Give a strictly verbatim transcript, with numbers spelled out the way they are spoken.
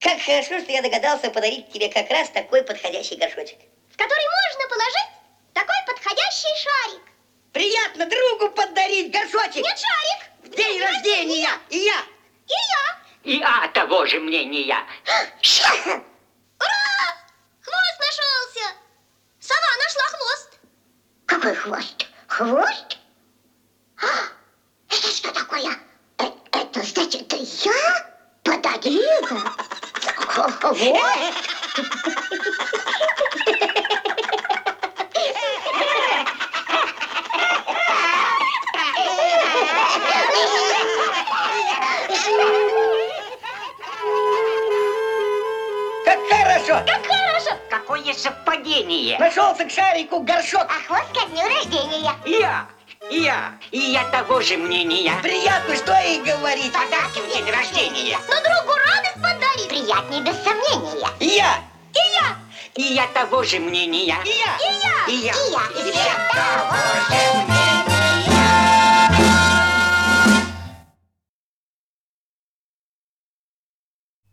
Как хорошо, что я догадался подарить тебе как раз такой подходящий горшочек. В который можно положить такой подходящий шарик. Приятно другу подарить горшочек. Нет, шарик. В день рождения. И я. И я. И я того же мнения. Ура! Хвост нашелся. Сова нашла хвост. Какой хвост? Хвост? А, это что такое? Э, это значит, я подарила хвост? Как хорошо. Как хорошо. Какое совпадение. Нашелся к шарику горшок. А хвост ко дню рождения. Я, я, и я того же мнения. Приятно, что и говорить. Подарки в день рождения. Но другу радость подарить. Приятнее без сомнения. И я. И я. И я того же мнения. И я. И я. И я. И я. И я того же